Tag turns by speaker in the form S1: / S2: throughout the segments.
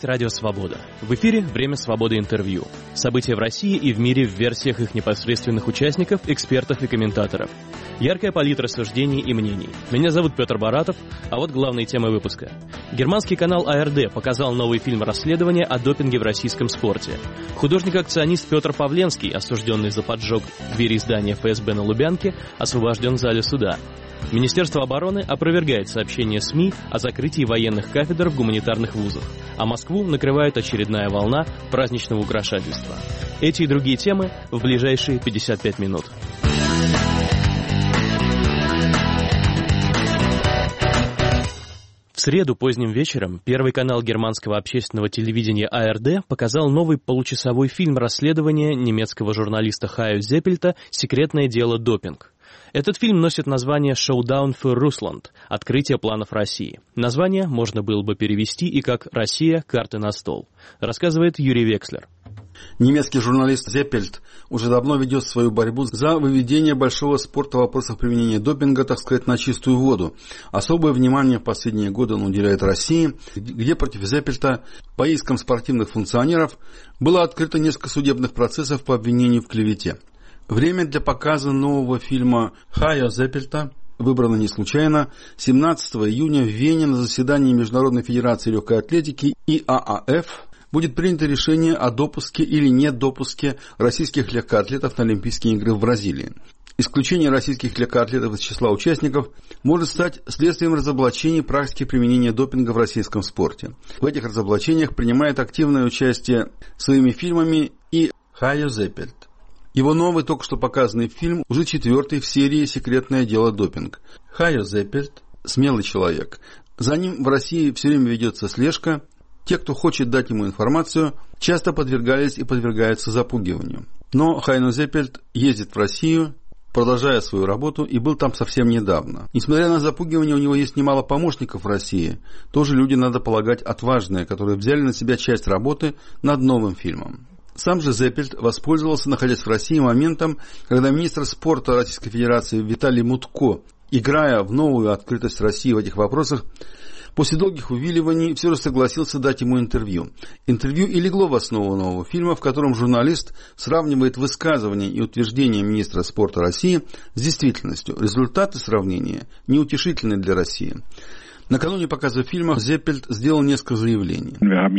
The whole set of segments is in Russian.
S1: говорит Радио Свобода. В эфире «Время свободы интервью». События в России и в мире в версиях их непосредственных участников, экспертов и комментаторов. Яркая палитра суждений и мнений. Меня зовут Петр Баратов, а вот главные темы выпуска. Германский канал АРД показал новый фильм расследования о допинге в российском спорте. Художник-акционист Петр Павленский, осужденный за поджог двери здания ФСБ на Лубянке, освобожден в зале суда. Министерство обороны опровергает сообщения СМИ о закрытии военных кафедр в гуманитарных вузах, а Москву накрывает очередная волна праздничного украшательства. Эти и другие темы в ближайшие 55 минут. В среду поздним вечером Первый канал германского общественного телевидения АРД показал новый получасовой фильм расследования немецкого журналиста Хайо Зеппельта «Секретное дело допинг». Этот фильм носит название «Showdown für Russland» – «Открытие планов России». Название можно было бы перевести и как «Россия. Карты на стол», рассказывает Юрий Векслер.
S2: Немецкий журналист Зеппельт уже давно ведет свою борьбу за выведение большого спорта в вопросах применения допинга, так сказать, на чистую воду. Особое внимание в последние годы он уделяет России, где против Зеппельта по искам спортивных функционеров было открыто несколько судебных процессов по обвинению в клевете. Время для показа нового фильма Хайо Зеппельта выбрано не случайно. 17 июня в Вене на заседании Международной федерации легкой атлетики ИААФ будет принято решение о допуске или недопуске российских легкоатлетов на Олимпийские игры в Бразилии. Исключение российских легкоатлетов из числа участников может стать следствием разоблачений практики применения допинга в российском спорте. В этих разоблачениях принимает активное участие своими фильмами и Хайо Зеппельт. Его новый, только что показанный фильм уже 4-й в серии «Секретное дело допинг». Хайо Зеппельт – смелый человек. За ним в России все время ведется слежка. Те, кто хочет дать ему информацию, часто подвергались и подвергаются запугиванию. Но Хайо Зеппельт ездит в Россию, продолжая свою работу, и был там совсем недавно. Несмотря на запугивание, у него есть немало помощников в России. Тоже люди, надо полагать, отважные, которые взяли на себя часть работы над новым фильмом. Сам же Зеппельт воспользовался, находясь в России, моментом, когда министр спорта Российской Федерации Виталий Мутко, играя в новую открытость России в этих вопросах, после долгих увиливаний все же согласился дать ему интервью. Интервью и легло в основу нового фильма, в котором журналист сравнивает высказывания и утверждения министра спорта России с действительностью. Результаты сравнения неутешительны для России. Накануне показа фильма Зеппельт сделал несколько заявлений.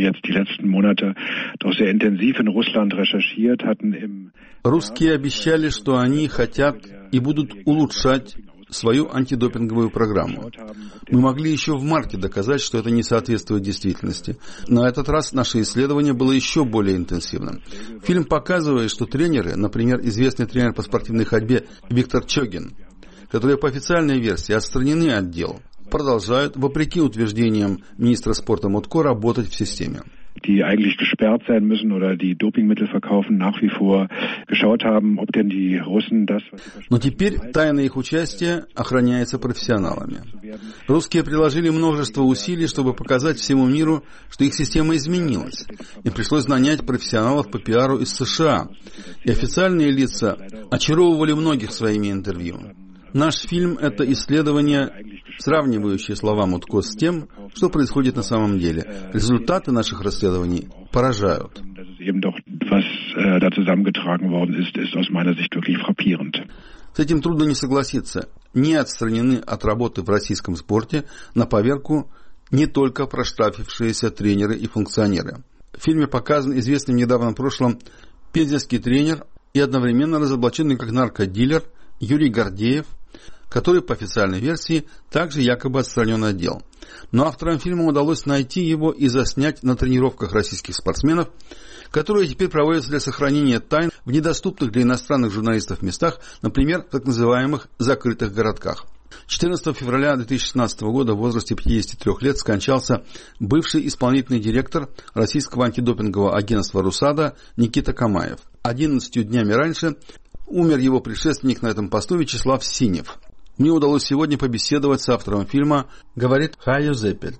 S2: Русские обещали, что они хотят и будут улучшать свою антидопинговую программу. Мы могли еще в марте доказать, что это не соответствует действительности. На этот раз наше исследование было еще более интенсивным. Фильм показывает, что тренеры, например, известный тренер по спортивной ходьбе Виктор Чогин, которые по официальной версии отстранены от дел, продолжают, вопреки утверждениям министра спорта Мутко, работать в системе.
S3: Die eigentlich gesperrt sein müssen oder die Dopingmittel verkaufen, nach wie vor geschaut haben, ob denn die Russen das...
S2: Но теперь тайна их участия охраняется профессионалами. Русские приложили множество усилий, чтобы показать всему миру, что их система изменилась. Им пришлось нанять профессионалов по пиару из США. И официальные лица очаровывали многих своими интервью. Наш фильм – это исследование, сравнивающее слова Мутко с тем, что происходит на самом деле. Результаты наших расследований поражают. С этим трудно не согласиться. Не отстранены от работы в российском спорте на поверку не только проштрафившиеся тренеры и функционеры. В фильме показан известный в недавнем прошлом пензенский тренер и одновременно разоблаченный как наркодилер Юрий Гордеев, который, по официальной версии, также якобы отстранен от дел. Но авторам фильма удалось найти его и заснять на тренировках российских спортсменов, которые теперь проводятся для сохранения тайн в недоступных для иностранных журналистов местах, например, в так называемых закрытых городках. 14 февраля 2016 года в возрасте 53 лет скончался бывший исполнительный директор российского антидопингового агентства «Русада» Никита Камаев. 11 днями раньше умер его предшественник на этом посту Вячеслав Синев. Мне удалось сегодня побеседовать с автором фильма, говорит Хайо Зеппельт.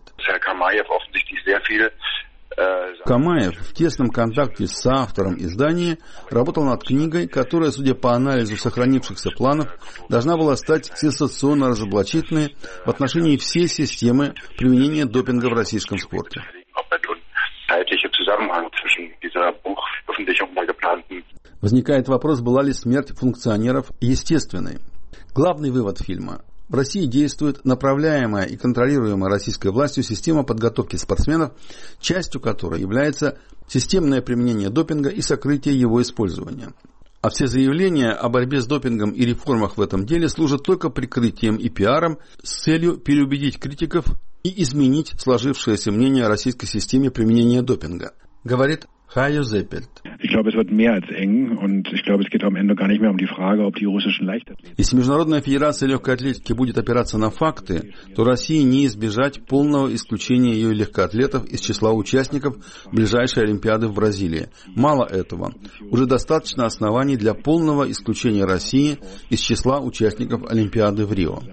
S2: Камаев в тесном контакте с автором издания работал над книгой, которая, судя по анализу сохранившихся планов, должна была стать сенсационно разоблачительной в отношении всей системы применения допинга в российском спорте.
S4: zeitliche Zusammenhang zwischen dieser Buchveröffentlichung und der geplanten.
S2: Возникает вопрос, была ли смерть функционеров естественной. Главный вывод фильма. В России действует направляемая и контролируемая российской властью система подготовки спортсменов, частью которой является системное применение допинга и сокрытие его использования. А все заявления о борьбе с допингом и реформах в этом деле служат только прикрытием и пиаром с целью переубедить критиков и изменить сложившееся мнение о российской системе применения допинга, говорит Хайо Зеппельт.
S3: Ich glaube, es wird mehr als eng und ich glaube, es geht am Ende gar nicht mehr um die Frage, ob die russischen Leichtathleten.
S2: Если Международная федерация легкой атлетики будет опираться на факты, то России не избежать полного исключения ее легкоатлетов из числа участников ближайшей Олимпиады в Бразилии. Мало этого, уже достаточно оснований для полного исключения России из числа участников Олимпиады в Рио.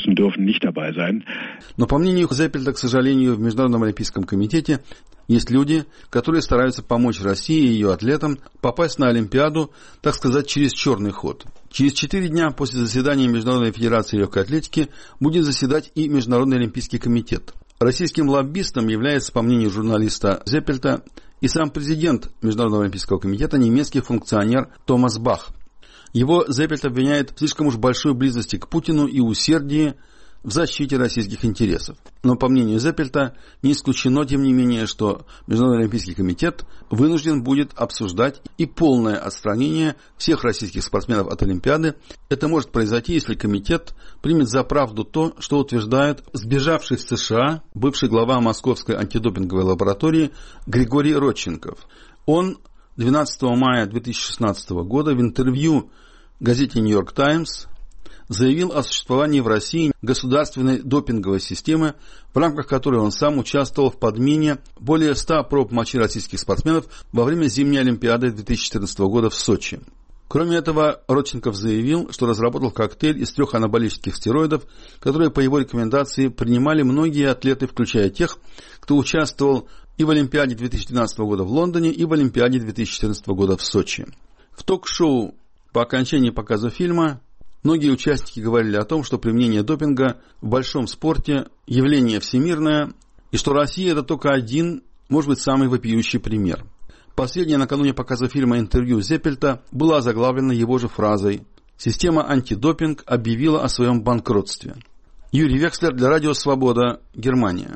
S2: Но по мнению Зеппельта, к сожалению, в Международном олимпийском комитете есть люди, которые стараются помочь России и ее атлетам попасть на Олимпиаду, так сказать, через черный ход. Через 4 дня после заседания Международной федерации легкой атлетики будет заседать и Международный олимпийский комитет. Российским лоббистом является, по мнению журналиста Зеппельта, и сам президент Международного олимпийского комитета, немецкий функционер Томас Бах. Его Зеппельт обвиняет в слишком уж большой близости к Путину и усердии в защите российских интересов. Но, по мнению Зеппельта, не исключено, тем не менее, что Международный олимпийский комитет вынужден будет обсуждать и полное отстранение всех российских спортсменов от Олимпиады. Это может произойти, если комитет примет за правду то, что утверждает сбежавший в США бывший глава Московской антидопинговой лаборатории Григорий Родченков. Он 12 мая 2016 года в интервью газете «Нью-Йорк Таймс» заявил о существовании в России государственной допинговой системы, в рамках которой он сам участвовал в подмене более 100 проб мочи российских спортсменов во время зимней Олимпиады 2014 года в Сочи. Кроме этого, Родченков заявил, что разработал коктейль из 3 анаболических стероидов, которые по его рекомендации принимали многие атлеты, включая тех, кто участвовал и в Олимпиаде 2012 года в Лондоне, и в Олимпиаде 2014 года в Сочи. В ток-шоу по окончании показа фильма многие участники говорили о том, что применение допинга в большом спорте явление всемирное, и что Россия это только один, может быть, самый вопиющий пример. Последнее накануне показа фильма интервью Зеппельта было озаглавлено его же фразой «Система антидопинг объявила о своем банкротстве». Юрий Векслер для Радио Свобода, Германия.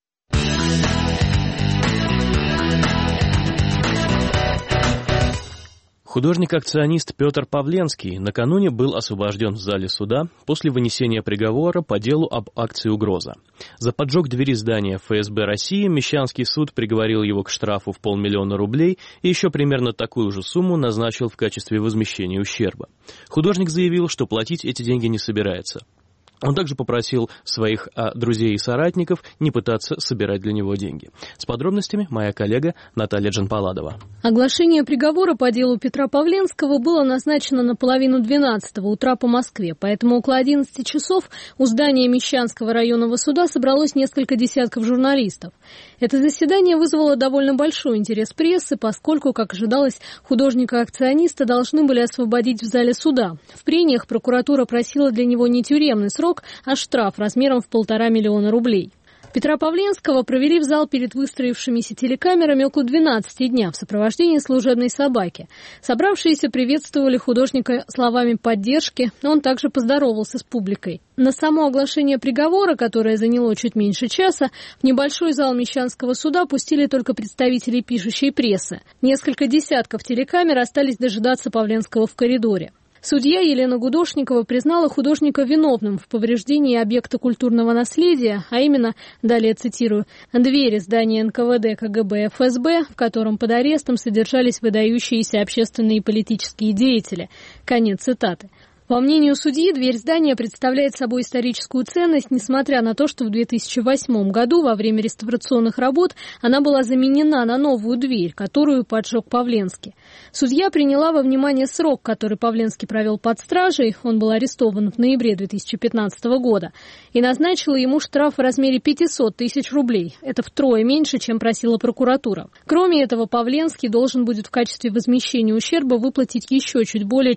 S1: Художник-акционист Петр Павленский накануне был освобожден в зале суда после вынесения приговора по делу об акции «Угроза». За поджог двери здания ФСБ России Мещанский суд приговорил его к штрафу в 500 000 рублей и еще примерно такую же сумму назначил в качестве возмещения ущерба. Художник заявил, что платить эти деньги не собирается. Он также попросил своих друзей и соратников не пытаться собирать для него деньги. С подробностями моя коллега Наталья Джанпаладова.
S5: Оглашение приговора по делу Петра Павленского было назначено на 11:30 утра по Москве, поэтому около 11 часов у здания Мещанского районного суда собралось несколько десятков журналистов. Это заседание вызвало довольно большой интерес прессы, поскольку, как ожидалось, художника-акциониста должны были освободить в зале суда. В прениях прокуратура просила для него не тюремный срок, а штраф размером в 1,5 миллиона рублей. Петра Павленского провели в зал перед выстроившимися телекамерами около 12 дня в сопровождении служебной собаки. Собравшиеся приветствовали художника словами поддержки, но он также поздоровался с публикой. На само оглашение приговора, которое заняло чуть меньше часа, в небольшой зал Мещанского суда пустили только представителей пишущей прессы. Несколько десятков телекамер остались дожидаться Павленского в коридоре. Судья Елена Гудошникова признала художника виновным в повреждении объекта культурного наследия, а именно, далее цитирую, «двери здания НКВД, КГБ, ФСБ, в котором под арестом содержались выдающиеся общественные и политические деятели». Конец цитаты. По мнению судьи, дверь здания представляет собой историческую ценность, несмотря на то, что в 2008 году во время реставрационных работ она была заменена на новую дверь, которую поджег Павленский. Судья приняла во внимание срок, который Павленский провел под стражей, он был арестован в ноябре 2015 года, и назначила ему штраф в размере 500 000 рублей. Это втрое меньше, чем просила прокуратура. Кроме этого, Павленский должен будет в качестве возмещения ущерба выплатить еще чуть более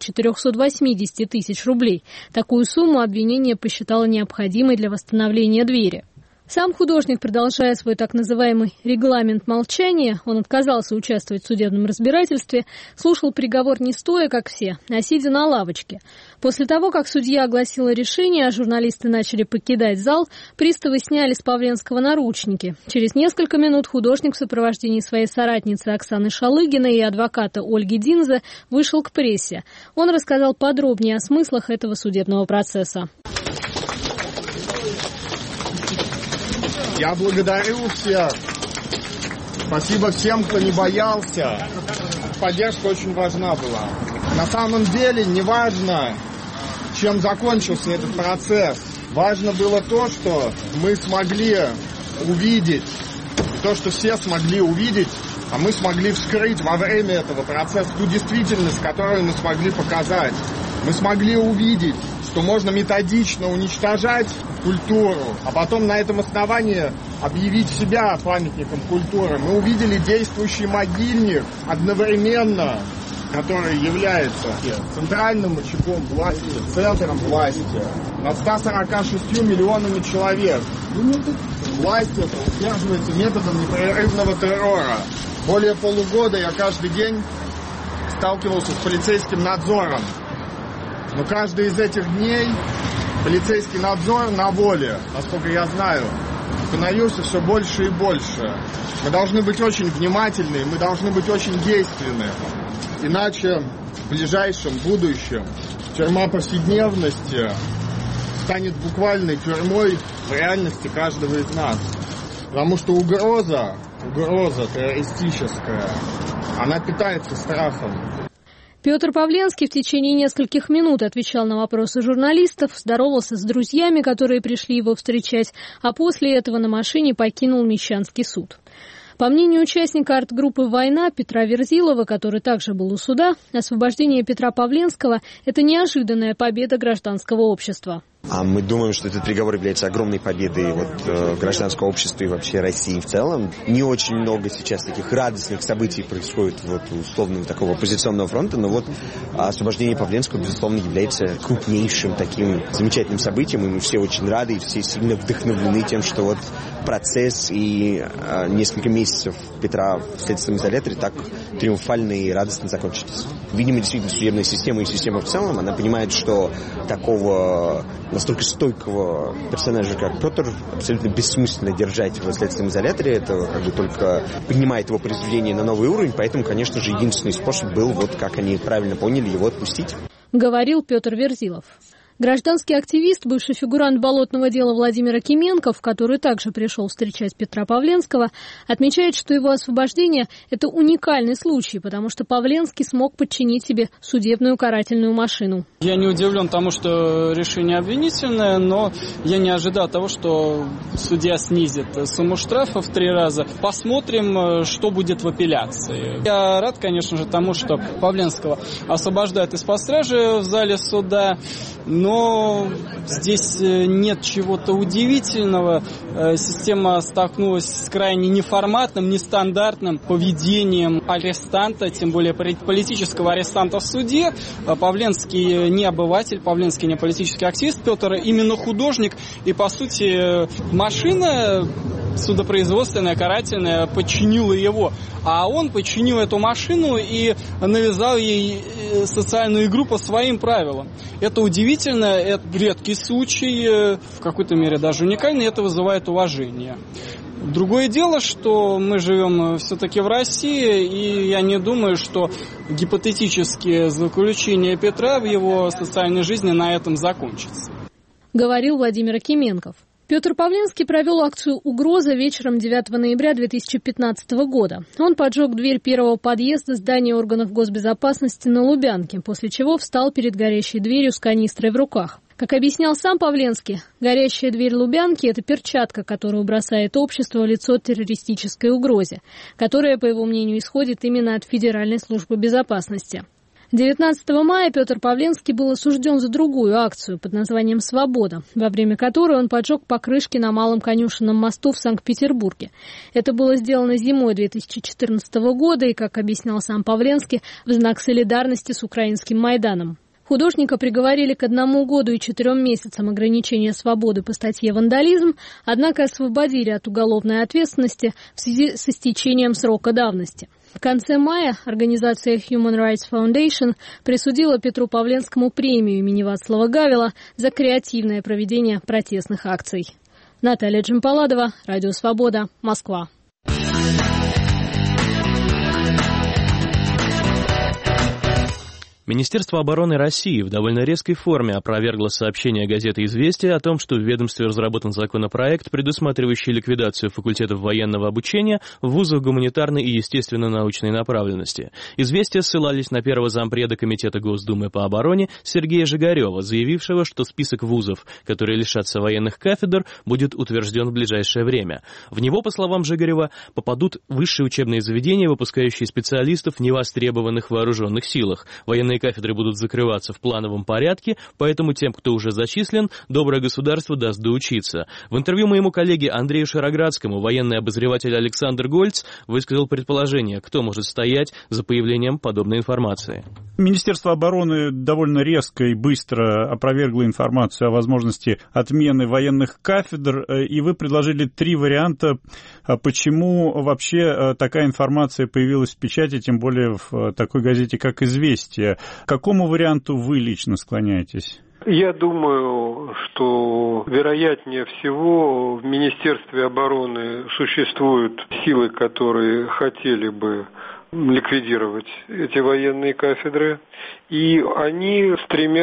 S5: 480 000 рублей. Такую сумму обвинение посчитало необходимой для восстановления двери. Сам художник, продолжая свой так называемый регламент молчания, он отказался участвовать в судебном разбирательстве, слушал приговор не стоя, как все, а сидя на лавочке. После того, как судья огласила решение, а журналисты начали покидать зал, приставы сняли с Павленского наручники. Через несколько минут художник в сопровождении своей соратницы Оксаны Шалыгиной и адвоката Ольги Динзе вышел к прессе. Он рассказал подробнее о смыслах этого судебного процесса.
S6: Я благодарю всех. Спасибо всем, кто не боялся. Поддержка очень важна была. На самом деле не важно, чем закончился этот процесс. Важно было то, что мы смогли увидеть, то, что все смогли увидеть, а мы смогли вскрыть во время этого процесса ту действительность, которую мы смогли показать. Мы смогли увидеть, что можно методично уничтожать культуру, а потом на этом основании объявить себя памятником культуры. Мы увидели действующий могильник одновременно, который является центральным очагом власти, центром власти над 146 миллионами человек. Власть эта удерживается методом непрерывного террора. Более полугода я каждый день сталкивался с полицейским надзором. Но каждый из этих дней полицейский надзор на воле, насколько я знаю, становился все больше и больше. Мы должны быть очень внимательны, мы должны быть очень действенны. Иначе в ближайшем будущем тюрьма повседневности станет буквальной тюрьмой в реальности каждого из нас. Потому что угроза террористическая, она питается страхом.
S5: Петр Павленский в течение нескольких минут отвечал на вопросы журналистов, здоровался с друзьями, которые пришли его встречать, а после этого на машине покинул Мещанский суд. По мнению участника арт-группы «Война» Петра Верзилова, который также был у суда, освобождение Петра Павленского – это неожиданная победа гражданского общества.
S7: Мы думаем, что этот приговор является огромной победой гражданского общества и вообще России в целом. Не очень много сейчас таких радостных событий происходит условно такого оппозиционного фронта, но освобождение Павленского, безусловно, является крупнейшим таким замечательным событием, и мы все очень рады и все сильно вдохновлены тем, что процесс и несколько месяцев Петра в следственном изоляторе так триумфально и радостно закончились. Видимо, действительно, судебная система и система в целом, она понимает, что такого настолько стойкого персонажа, как Петр, абсолютно бессмысленно держать в следственном изоляторе. Это только поднимает его произведение на новый уровень. Поэтому, конечно же, единственный способ был, как они правильно поняли, его отпустить.
S5: Говорил Петр Верзилов. Гражданский активист, бывший фигурант болотного дела Владимир Акименков, который также пришел встречать Петра Павленского, отмечает, что его освобождение – это уникальный случай, потому что Павленский смог подчинить себе судебную карательную машину.
S8: Я не удивлен тому, что решение обвинительное, но я не ожидал того, что судья снизит сумму штрафа в 3 раза. Посмотрим, что будет в апелляции. Я рад, конечно же, тому, что Павленского освобождают из-под стражи в зале суда. Но здесь нет чего-то удивительного. Система столкнулась с крайне неформатным, нестандартным поведением арестанта, тем более политического арестанта в суде. Павленский не обыватель, Павленский не политический активист, Петр именно художник. И, по сути, машина судопроизводственная, карательная подчинила его. А он подчинил эту машину и навязал ей социальную игру по своим правилам. Это удивительно, это редкий случай, в какой-то мере даже уникальный, это вызывает уважение. Другое дело, что мы живем все-таки в России, и я не думаю, что гипотетические заключения Петра в его социальной жизни на этом закончатся. Говорил Владимир Акименков. Петр Павленский провел акцию «Угроза» вечером 9 ноября 2015 года. Он поджег дверь первого подъезда здания органов госбезопасности на Лубянке, после чего встал перед горящей дверью с канистрой в руках. Как объяснял сам Павленский, горящая дверь Лубянки – это перчатка, которую бросает общество в лицо террористической угрозе, которая, по его мнению, исходит именно от Федеральной службы безопасности. 19 мая Петр Павленский был осужден за другую акцию под названием «Свобода», во время которой он поджег покрышки на Малом Конюшенном мосту в Санкт-Петербурге. Это было сделано зимой 2014 года и, как объяснял сам Павленский, в знак солидарности с украинским Майданом.
S5: Художника приговорили к 1 году и 4 месяцам ограничения свободы по статье «Вандализм», однако освободили от уголовной ответственности в связи с истечением срока давности. В конце мая организация Human Rights Foundation присудила Петру Павленскому премию имени Вацлава Гавела за креативное проведение протестных акций. Наталья Джампаладова, Радио Свобода, Москва.
S1: Министерство обороны России в довольно резкой форме опровергло сообщение газеты «Известия» о том, что в ведомстве разработан законопроект, предусматривающий ликвидацию факультетов военного обучения в вузах гуманитарной и естественно-научной направленности. «Известия» ссылались на первого зампреда Комитета Госдумы по обороне Сергея Жигарева, заявившего, что список вузов, которые лишатся военных кафедр, будет утвержден в ближайшее время. В него, по словам Жигарева, попадут высшие учебные заведения, выпускающие специалистов в невостребованных вооруженных силах. Военные кафедры будут закрываться в плановом порядке, поэтому тем, кто уже зачислен, доброе государство даст доучиться. В интервью моему коллеге Андрею Шароградскому военный обозреватель Александр Гольц высказал предположение, кто может стоять за появлением подобной информации.
S9: Министерство обороны довольно резко и быстро опровергло информацию о возможности отмены военных кафедр, и вы предложили 3 варианта, почему вообще такая информация появилась в печати, тем более в такой газете, как «Известия». К какому варианту вы лично склоняетесь?
S10: Я думаю, что вероятнее всего в Министерстве обороны существуют силы, которые хотели бы ликвидировать эти военные кафедры, и они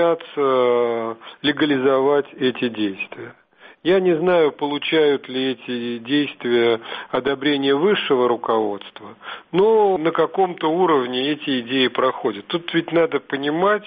S10: стремятся легализовать эти действия. Я не знаю, получают ли эти действия одобрение высшего руководства, но на каком-то уровне эти идеи проходят. Тут ведь надо понимать,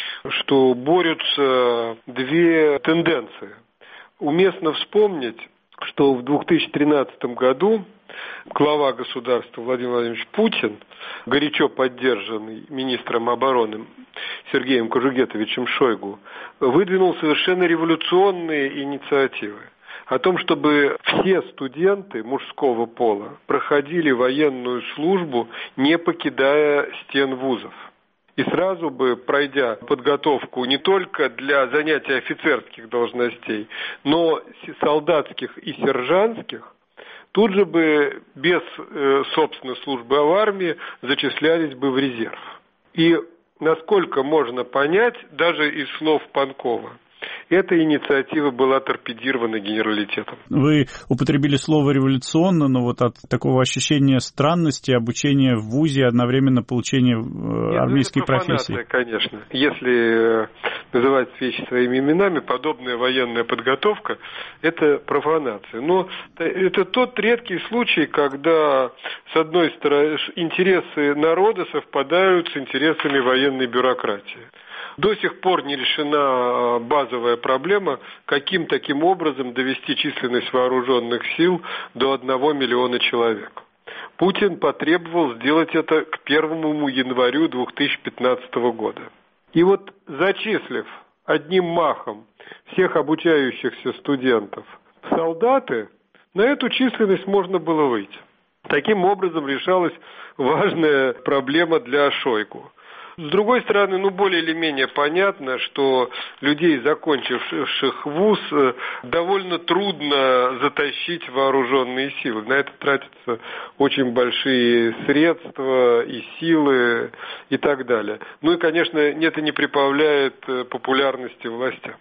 S10: что борются 2 тенденции. Уместно вспомнить, что в 2013 году глава государства Владимир Владимирович Путин, горячо поддержанный министром обороны Сергеем Кожугетовичем Шойгу, выдвинул совершенно революционные инициативы о том, чтобы все студенты мужского пола проходили военную службу, не покидая стен вузов. И сразу бы, пройдя подготовку не только для занятия офицерских должностей, но солдатских и сержантских, тут же бы без собственной службы в армии зачислялись бы в резерв. И насколько можно понять, даже из слов Панкова, эта инициатива была торпедирована генералитетом.
S9: Вы употребили слово «революционно», но вот от такого ощущения странности обучения в ВУЗе, одновременно получения армейской профессии.
S10: Это конечно. Если называть вещи своими именами, подобная военная подготовка – это профанация. Но это тот редкий случай, когда, с одной стороны, интересы народа совпадают с интересами военной бюрократии. До сих пор не решена базовая проблема, каким таким образом довести численность вооруженных сил до 1 миллиона человек. Путин потребовал сделать это к 1 января 2015 года. И вот зачислив одним махом всех обучающихся студентов в солдаты, на эту численность можно было выйти. Таким образом решалась важная проблема для Шойгу. С другой стороны, более или менее понятно, что людей, закончивших вуз, довольно трудно затащить в вооруженные силы. На это тратятся очень большие средства и силы и так далее. И, конечно, это не прибавляет популярности властям.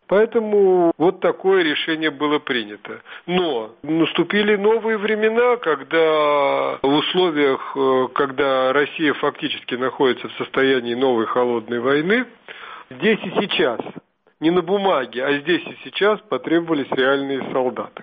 S10: Поэтому вот такое решение было принято. Но наступили новые времена, когда в условиях, когда Россия фактически находится в состоянии новой холодной войны, здесь и сейчас, не на бумаге, а здесь и сейчас потребовались реальные солдаты.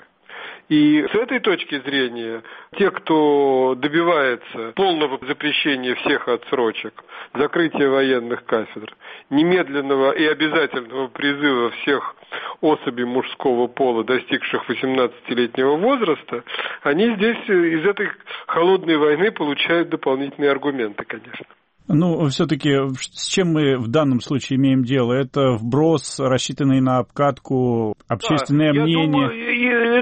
S10: И с этой точки зрения, те, кто добивается полного запрещения всех отсрочек, закрытия военных кафедр, немедленного и обязательного призыва всех особей мужского пола, достигших 18-летнего возраста, они здесь из этой холодной войны получают дополнительные аргументы, конечно.
S9: Все-таки с чем мы в данном случае имеем дело? Это вброс, рассчитанный на обкатку, общественное мнение?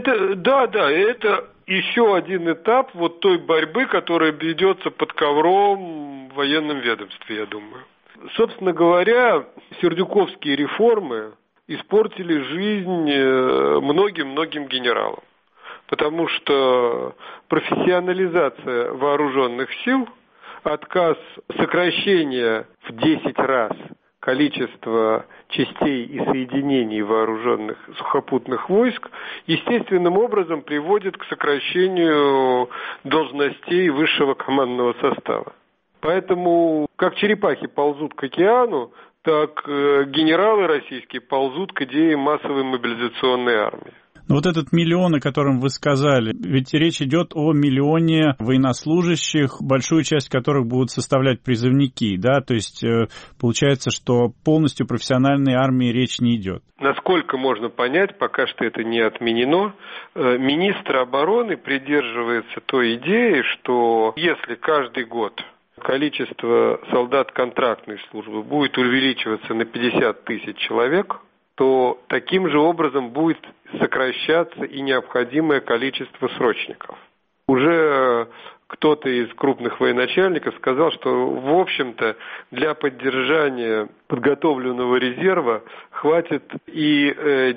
S10: Это еще один этап вот той борьбы, которая ведется под ковром в военном ведомстве, я думаю. Собственно говоря, сердюковские реформы испортили жизнь многим-многим генералам. Потому что профессионализация вооруженных сил, отказ сокращения в 10 раз количества частей и соединений вооруженных сухопутных войск естественным образом приводит к сокращению должностей высшего командного состава. Поэтому как черепахи ползут к океану, так генералы российские ползут к идее массовой мобилизационной армии.
S9: Но вот этот миллион, о котором вы сказали, ведь речь идет о миллионе военнослужащих, большую часть которых будут составлять призывники, да, то есть получается, что полностью профессиональной армии речь не идет.
S10: Насколько можно понять, пока что это не отменено, министр обороны придерживается той идеи, что если каждый год количество солдат контрактной службы будет увеличиваться на 50 тысяч человек, то таким же образом будет сокращаться и необходимое количество срочников. Уже кто-то из крупных военачальников сказал, что, в общем-то, для поддержания подготовленного резерва хватит и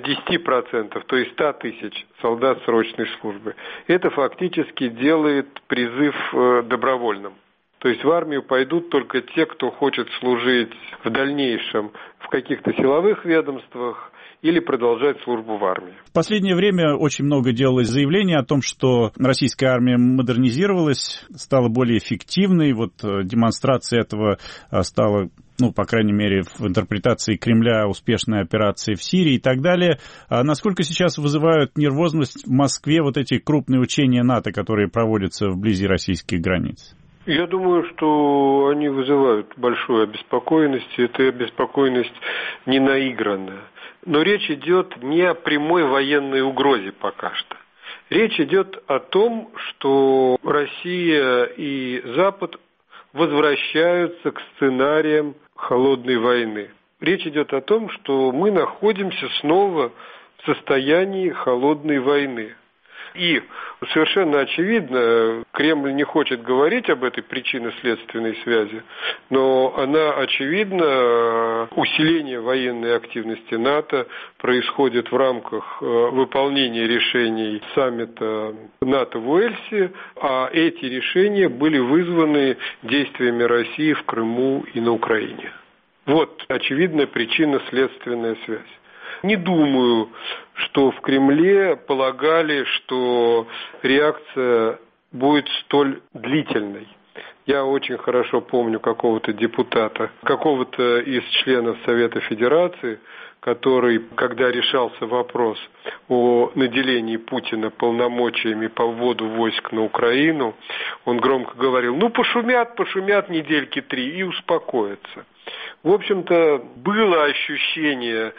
S10: 10%, то есть 100 тысяч солдат срочной службы. Это фактически делает призыв добровольным. То есть в армию пойдут только те, кто хочет служить в дальнейшем в каких-то силовых ведомствах или продолжать службу в армии.
S9: В последнее время очень много делалось заявлений о том, что российская армия модернизировалась, стала более эффективной. Вот демонстрация этого стала, по крайней мере, в интерпретации Кремля успешной операции в Сирии и так далее. А насколько сейчас вызывают нервозность в Москве вот эти крупные учения НАТО, которые проводятся вблизи российских границ?
S10: Я думаю, что они вызывают большую обеспокоенность, и эта обеспокоенность не наигранная. Но речь идет не о прямой военной угрозе пока что. Речь идет о том, что Россия и Запад возвращаются к сценариям холодной войны. Речь идет о том, что мы находимся снова в состоянии холодной войны. И совершенно очевидно, Кремль не хочет говорить об этой причинно-следственной связи, но она очевидна. Усиление военной активности НАТО происходит в рамках выполнения решений саммита НАТО в Уэльсе, а эти решения были вызваны действиями России в Крыму и на Украине. Вот очевидная причинно-следственная связь. Не думаю, что в Кремле полагали, что реакция будет столь длительной. Я очень хорошо помню какого-то депутата, какого-то из членов Совета Федерации, который, когда решался вопрос о наделении Путина полномочиями по вводу войск на Украину, он громко говорил: пошумят недельки 3 и успокоятся. В общем-то, было ощущение,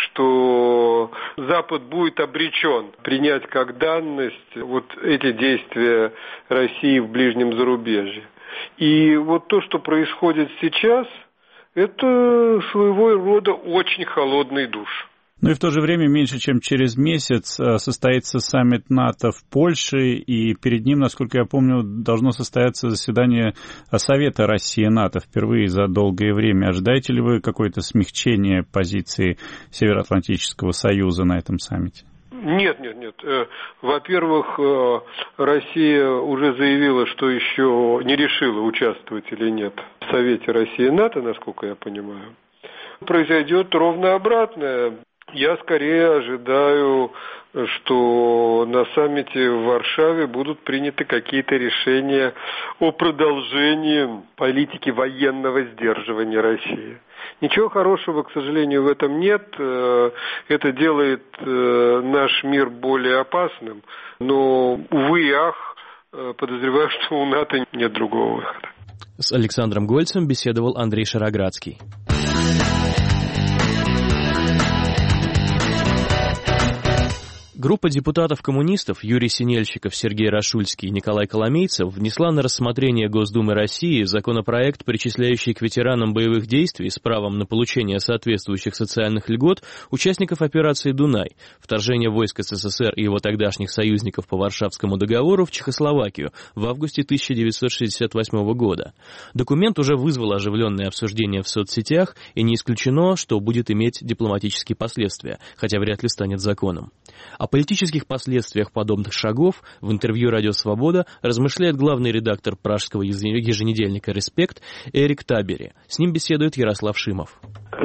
S10: что Запад будет обречен принять как данность вот эти действия России в ближнем зарубежье. И вот то, что происходит сейчас, это своего рода очень холодный душ.
S9: Ну и в то же время меньше чем через месяц состоится саммит НАТО в Польше, и перед ним, насколько я помню, должно состояться заседание Совета России-НАТО впервые за долгое время. Ожидаете ли вы какое-то смягчение позиции Североатлантического Союза на этом саммите?
S10: Нет. Во-первых, Россия уже заявила, что еще не решила, участвовать или нет в Совете России-НАТО, насколько я понимаю. Произойдет ровно обратное. Я скорее ожидаю, что на саммите в Варшаве будут приняты какие-то решения о продолжении политики военного сдерживания России. Ничего хорошего, к сожалению, в этом нет. Это делает наш мир более опасным. Но, увы и ах, подозреваю, что у НАТО нет другого выхода.
S1: С Александром Гольцем беседовал Андрей Шароградский. Группа депутатов-коммунистов Юрий Синельщиков, Сергей Рашульский и Николай Коломейцев внесла на рассмотрение Госдумы России законопроект, причисляющий к ветеранам боевых действий с правом на получение соответствующих социальных льгот участников операции «Дунай», вторжение войск СССР и его тогдашних союзников по Варшавскому договору в Чехословакию в августе 1968 года. Документ уже вызвал оживленное обсуждение в соцсетях, и не исключено, что будет иметь дипломатические последствия, хотя вряд ли станет законом. О политических последствиях подобных шагов в интервью «Радио Свобода» размышляет главный редактор пражского еженедельника «Респект» Эрик Табери. С ним беседует Ярослав Шимов.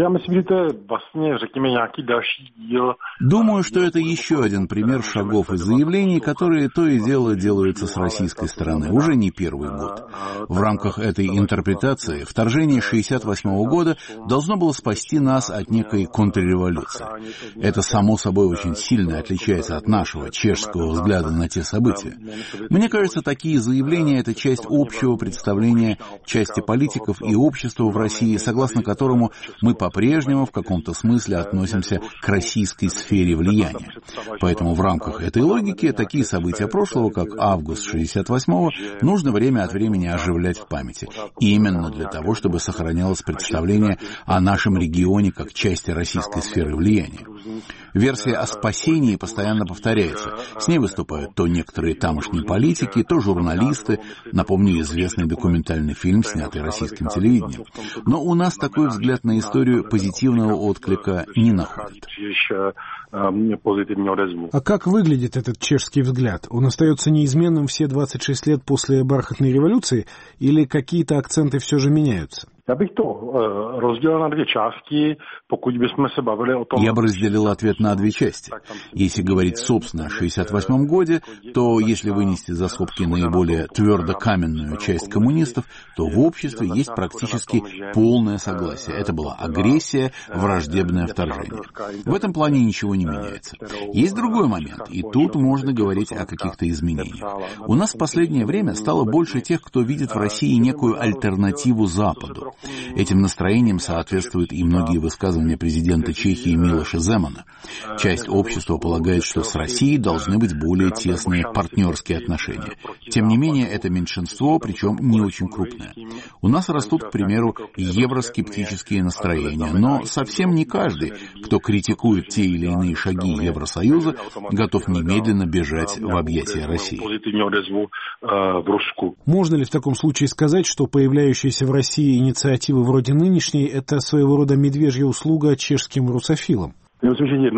S11: Думаю, что это еще один пример шагов и заявлений, которые то и дело делаются с российской стороны, уже не первый год. В рамках этой интерпретации вторжение 1968 года должно было спасти нас от некой контрреволюции. Это, само собой, очень сильно отличается от нашего чешского взгляда на те события. Мне кажется, такие заявления — это часть общего представления части политиков и общества в России, согласно которому мы по-прежнему в каком-то смысле относимся к российской сфере влияния. Поэтому в рамках этой логики такие события прошлого, как август 68-го, нужно время от времени оживлять в памяти. Именно для того, чтобы сохранялось представление о нашем регионе как части российской сферы влияния. Версия о спасении постоянно повторяется. С ней выступают то некоторые тамошние политики, то журналисты. Напомню, известный документальный фильм, снятый российским телевидением. Но у нас такой взгляд на историю позитивного отклика не находит.
S12: А как выглядит этот чешский взгляд? Он остается неизменным все 26 лет после бархатной революции или какие-то акценты все же меняются?
S11: Я бы разделил ответ на две части. Если говорить, собственно, о 1968 годе, то если вынести за скобки наиболее твердокаменную часть коммунистов, то в обществе есть практически полное согласие. Это была агрессия, враждебное вторжение. В этом плане ничего не меняется. Есть другой момент, и тут можно говорить о каких-то изменениях. У нас в последнее время стало больше тех, кто видит в России некую альтернативу Западу. Этим настроениям соответствуют и многие высказывания президента Чехии Милоша Земана. Часть общества полагает, что с Россией должны быть более тесные партнерские отношения. Тем не менее, это меньшинство, причем не очень крупное. У нас растут, к примеру, евроскептические настроения, но совсем не каждый, кто критикует те или иные шаги Евросоюза, готов немедленно бежать в объятия России.
S12: Можно ли в таком случае сказать, что появляющиеся в России инициативы вроде нынешней — это своего рода медвежья услуга чешским русофилам?
S11: Да,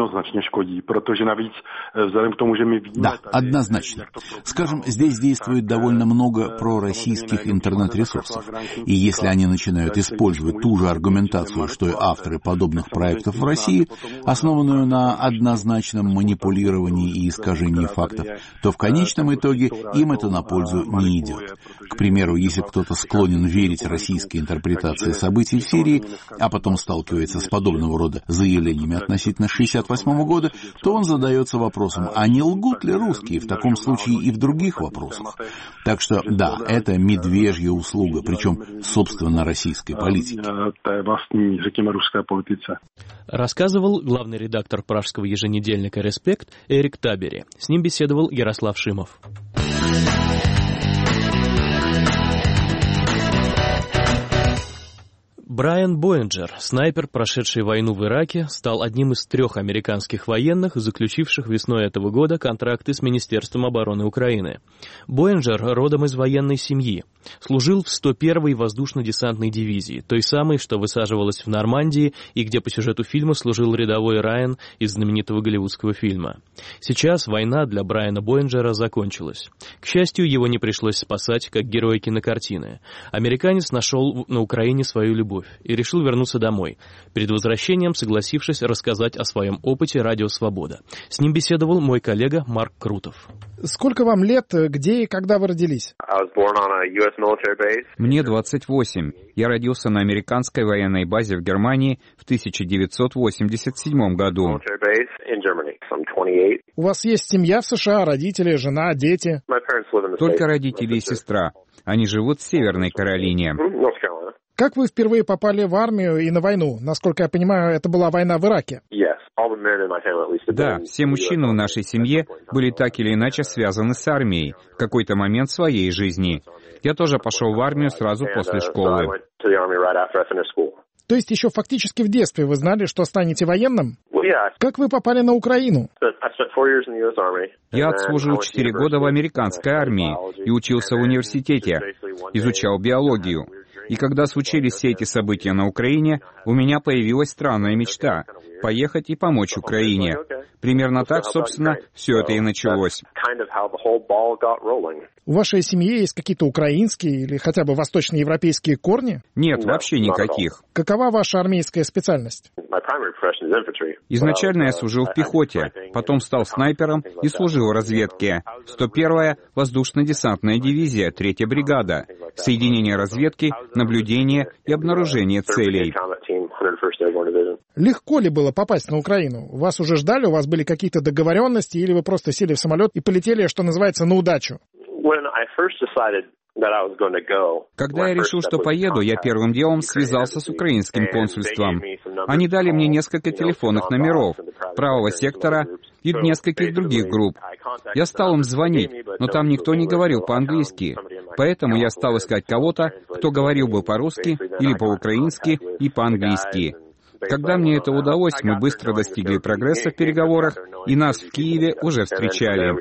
S11: однозначно. Скажем, здесь действует довольно много пророссийских интернет-ресурсов. И если они начинают использовать ту же аргументацию, что и авторы подобных проектов в России, основанную на однозначном манипулировании и искажении фактов, то в конечном итоге им это на пользу не идет. К примеру, если кто-то склонен верить российской интерпретации событий в Сирии, а потом сталкивается с подобного рода заявлениями относительно 1968 года, то он задается вопросом, а не лгут ли русские в таком случае и в других вопросах? Так что, да, это медвежья услуга, причем, собственно, российской политики.
S1: Рассказывал главный редактор пражского еженедельника «Респект» Эрик Табери. С ним беседовал Ярослав Шимов. Брайан Боинджер, снайпер, прошедший войну в Ираке, стал одним из 3 американских военных, заключивших весной этого года контракты с Министерством обороны Украины. Боинджер родом из военной семьи. Служил в 101-й воздушно-десантной дивизии, той самой, что высаживалась в Нормандии и где по сюжету фильма служил рядовой Райан из знаменитого голливудского фильма. Сейчас война для Брайана Боинджера закончилась. К счастью, его не пришлось спасать, как герой кинокартины. Американец нашел на Украине свою любовь и решил вернуться домой, перед возвращением согласившись рассказать о своем опыте «Радио Свобода». С ним беседовал мой коллега Марк Крутов.
S12: Сколько вам лет, где и когда вы родились?
S13: Мне 28. Я родился на американской военной базе в Германии в 1987 году.
S12: У вас есть семья в США, родители, жена, дети?
S13: Только родители и сестра. Они живут в Северной Каролине.
S12: Как вы впервые попали в армию и на войну? Насколько я понимаю, это была война в Ираке.
S13: Да, все мужчины в нашей семье были так или иначе связаны с армией в какой-то момент своей жизни. Я тоже пошел в армию сразу после школы.
S14: То есть еще фактически в детстве вы знали, что станете военным? Как вы попали на Украину?
S13: Я отслужил 4 года в американской армии и учился в университете, изучал биологию. И когда случились все эти события на Украине, у меня появилась странная мечта — поехать и помочь Украине. Примерно так, собственно, все это и началось.
S14: В вашей семье есть какие-то украинские или хотя бы восточноевропейские корни?
S13: Нет, вообще никаких.
S14: Какова ваша армейская специальность?
S13: Изначально я служил в пехоте, потом стал снайпером и служил в разведке. 101-я воздушно-десантная дивизия, 3-я бригада. Соединение разведки, наблюдения и обнаружения целей.
S14: Легко ли было попасть на Украину? Вас уже ждали, у вас были какие-то договоренности, или вы просто сели в самолет и полетели, что называется, на удачу?
S13: Когда я решил, что поеду, я первым делом связался с украинским консульством. Они дали мне несколько телефонных номеров, правого сектора и нескольких других групп. Я стал им звонить, но там никто не говорил по-английски. Поэтому я стал искать кого-то, кто говорил бы по-русски или по-украински и по-английски. Когда мне это удалось, мы быстро достигли прогресса в переговорах, и нас в Киеве уже встречали.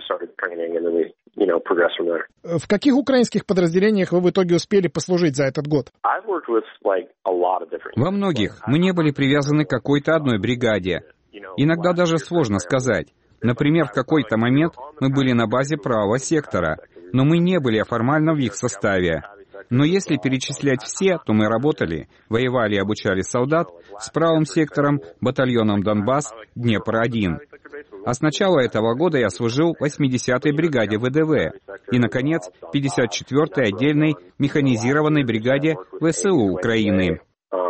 S14: В каких украинских подразделениях вы в итоге успели послужить за этот год?
S13: Во многих. Мы не были привязаны к какой-то одной бригаде. Иногда даже сложно сказать. Например, в какой-то момент мы были на базе правого сектора, но мы не были формально в их составе. Но если перечислять все, то мы работали, воевали и обучали солдат с правым сектором, батальоном «Донбасс», «Днепр-1». А с начала этого года я служил в 80-й бригаде ВДВ и, наконец, 54-й отдельной механизированной бригаде ВСУ Украины.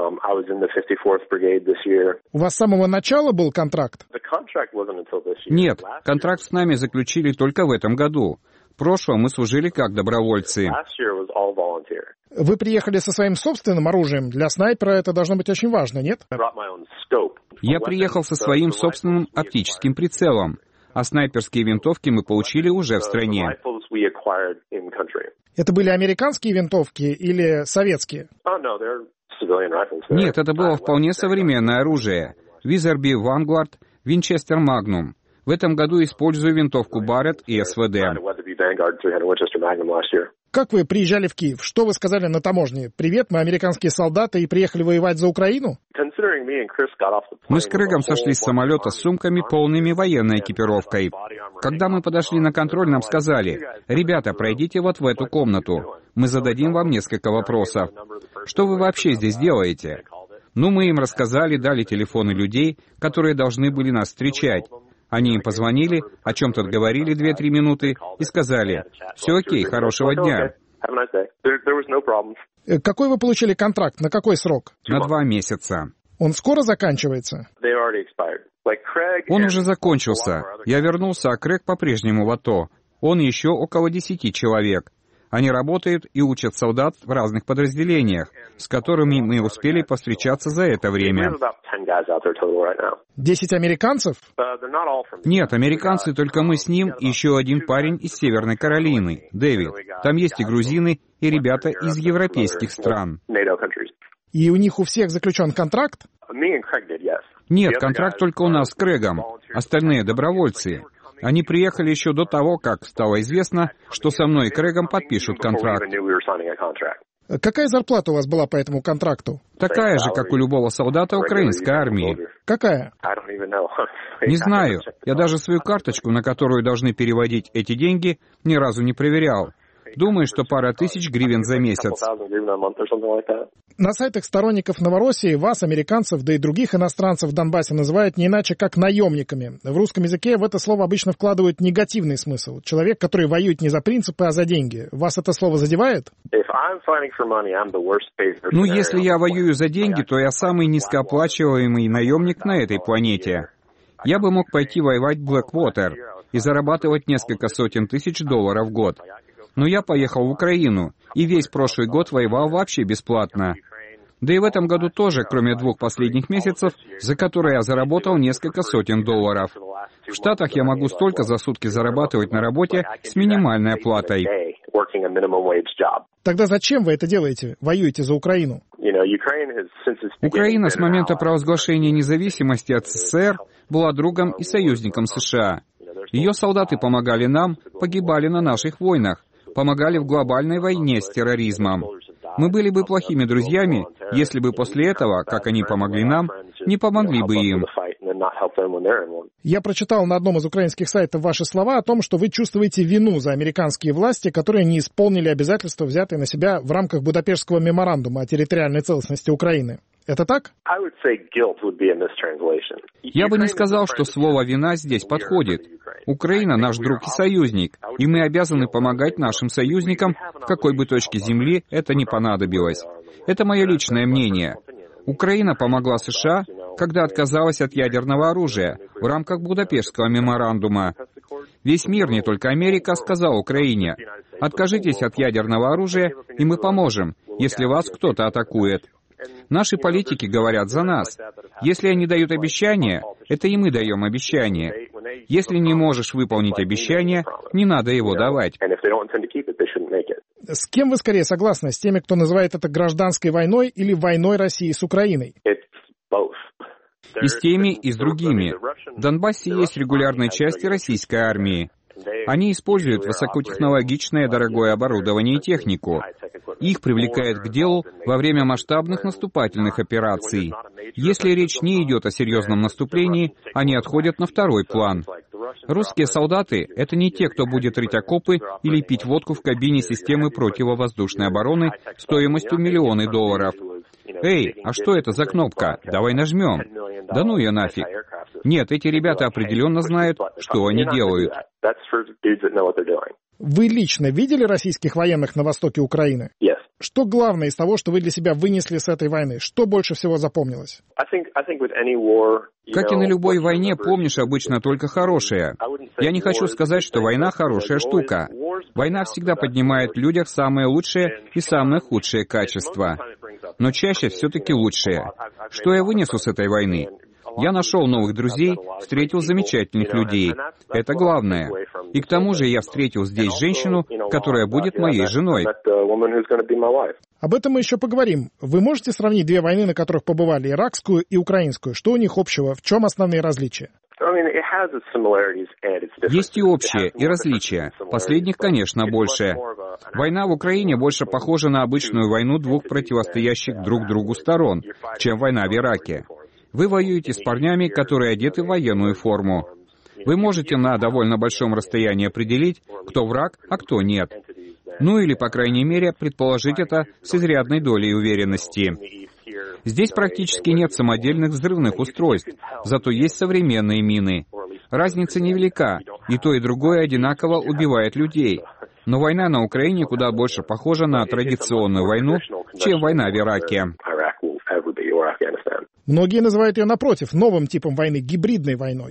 S14: У вас с самого начала был контракт?
S13: Нет, контракт с нами заключили только в этом году. В прошлом мы служили как добровольцы.
S14: Вы приехали со своим собственным оружием? Для снайпера это должно быть очень важно, нет?
S13: Я приехал со своим собственным оптическим прицелом, а снайперские винтовки мы получили уже в стране.
S14: Это были американские винтовки или советские?
S13: Нет, это было вполне современное оружие. Визерби Vanguard, Winchester Magnum. В этом году использую винтовку Barrett и СВД.
S14: Как вы приезжали в Киев? Что вы сказали на таможне? «Привет, мы американские солдаты и приехали воевать за Украину»?
S13: Мы с Крэгом сошли с самолета с сумками, полными военной экипировкой. Когда мы подошли на контроль, нам сказали: «Ребята, пройдите вот в эту комнату. Мы зададим вам несколько вопросов. Что вы вообще здесь делаете?» Ну, мы им рассказали, дали телефоны людей, которые должны были нас встречать. Они им позвонили, о чем-то говорили 2-3 минуты и сказали: «Все окей, хорошего дня».
S14: Какой вы получили контракт? На какой срок?
S13: На 2 месяца.
S14: Он скоро заканчивается?
S13: Он уже закончился. Я вернулся, а Крэг по-прежнему в АТО. Он еще около 10 человек. Они работают и учат солдат в разных подразделениях, с которыми мы успели повстречаться за это время.
S14: 10 американцев?
S13: Нет, американцы только мы с ним и еще один парень из Северной Каролины, Дэвид. Там есть и грузины, и ребята из европейских стран.
S14: И у них у всех заключен контракт?
S13: Нет, контракт только у нас с Крэгом. Остальные добровольцы. Они приехали еще до того, как стало известно, что со мной и Крэгом подпишут контракт.
S14: Какая зарплата у вас была по этому контракту?
S13: Такая же, как у любого солдата украинской армии.
S14: Какая?
S13: Не знаю. Я даже свою карточку, на которую должны переводить эти деньги, ни разу не проверял. Думаю, что пара тысяч гривен за месяц.
S14: На сайтах сторонников Новороссии вас, американцев, да и других иностранцев в Донбассе называют не иначе, как наемниками. В русском языке в это слово обычно вкладывают негативный смысл. Человек, который воюет не за принципы, а за деньги. Вас это слово задевает?
S13: Ну, если я воюю за деньги, то я самый низкооплачиваемый наемник на этой планете. Я бы мог пойти воевать в Blackwater и зарабатывать несколько сотен тысяч долларов в год. Но я поехал в Украину, и весь прошлый год воевал вообще бесплатно. Да и в этом году тоже, кроме 2 последних месяцев, за которые я заработал несколько сотен долларов. В Штатах я могу столько за сутки зарабатывать на работе с минимальной оплатой.
S14: Тогда зачем вы это делаете? Воюете за Украину?
S13: Украина с момента провозглашения независимости от СССР была другом и союзником США. Ее солдаты помогали нам, погибали на наших войнах, помогали в глобальной войне с терроризмом. Мы были бы плохими друзьями, если бы после этого, как они помогли нам, не помогли бы им.
S14: Я прочитал на одном из украинских сайтов ваши слова о том, что вы чувствуете вину за американские власти, которые не исполнили обязательства, взятые на себя в рамках Будапештского меморандума о территориальной целостности Украины. Это так?
S13: Я бы не сказал, что слово «вина» здесь подходит. Украина — наш друг и союзник, и мы обязаны помогать нашим союзникам, в какой бы точке земли это ни понадобилось. Это мое личное мнение. Украина помогла США, когда отказалась от ядерного оружия в рамках Будапештского меморандума. Весь мир, не только Америка, сказал Украине: «Откажитесь от ядерного оружия, и мы поможем, если вас кто-то атакует». Наши политики говорят за нас. Если они дают обещание, это и мы даем обещание. Если не можешь выполнить обещание, не надо его давать.
S14: С кем вы скорее согласны? С теми, кто называет это гражданской войной или войной России с Украиной?
S13: И с теми, и с другими. В Донбассе есть регулярные части российской армии. Они используют высокотехнологичное дорогое оборудование и технику. Их привлекают к делу во время масштабных наступательных операций. Если речь не идет о серьезном наступлении, они отходят на второй план. Русские солдаты — это не те, кто будет рыть окопы или пить водку в кабине системы противовоздушной обороны стоимостью миллионы долларов. «Эй, а что это за кнопка? Давай нажмем». Да ну ее нафиг. Нет, эти ребята определенно знают, что они делают.
S14: Вы лично видели российских военных на востоке Украины? Что главное из того, что вы для себя вынесли с этой войны? Что больше всего запомнилось?
S13: Как и на любой войне, помнишь обычно только хорошее. Я не хочу сказать, что война хорошая штука. Война всегда поднимает в людях самые лучшие и самые худшие качества. Но чаще все-таки лучшие. Что я вынесу с этой войны? Я нашел новых друзей, встретил замечательных людей. Это главное. И к тому же я встретил здесь женщину, которая будет моей женой.
S14: Об этом мы еще поговорим. Вы можете сравнить 2 войны, на которых побывали, иракскую и украинскую? Что у них общего? В чем основные различия?
S13: Есть и общее, и различия. Последних, конечно, больше. Война в Украине больше похожа на обычную войну 2 противостоящих друг другу сторон, чем война в Ираке. Вы воюете с парнями, которые одеты в военную форму. Вы можете на довольно большом расстоянии определить, кто враг, а кто нет. Ну или, по крайней мере, предположить это с изрядной долей уверенности. Здесь практически нет самодельных взрывных устройств, зато есть современные мины. Разница невелика, и то, и другое одинаково убивает людей. Но война на Украине куда больше похожа на традиционную войну, чем война в Ираке.
S14: Многие называют ее, напротив, новым типом войны, гибридной войной.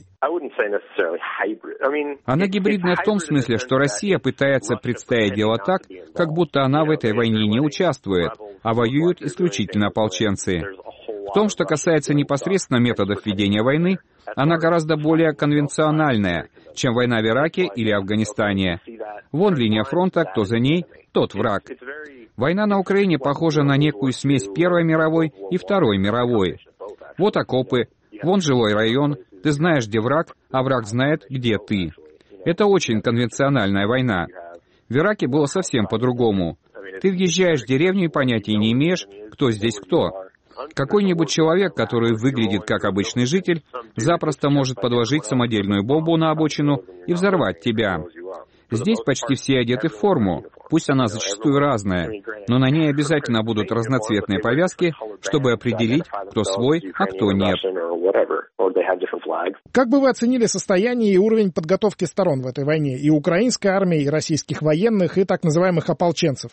S13: Она гибридная в том смысле, что Россия пытается представить дело так, как будто она в этой войне не участвует, а воюют исключительно ополченцы. В том, что касается непосредственно методов ведения войны, она гораздо более конвенциональная, чем война в Ираке или Афганистане. Вон линия фронта, кто за ней, тот враг. Война на Украине похожа на некую смесь Первой мировой и Второй мировой. Вот окопы, вон жилой район, ты знаешь, где враг, а враг знает, где ты. Это очень конвенциональная война. В Ираке было совсем по-другому. Ты въезжаешь в деревню и понятия не имеешь, кто здесь кто. Какой-нибудь человек, который выглядит как обычный житель, запросто может подложить самодельную бомбу на обочину и взорвать тебя. Здесь почти все одеты в форму, пусть она зачастую разная, но на ней обязательно будут разноцветные повязки, чтобы определить, кто свой, а кто нет.
S14: Как бы вы оценили состояние и уровень подготовки сторон в этой войне? И украинской армии, и российских военных, и так называемых ополченцев?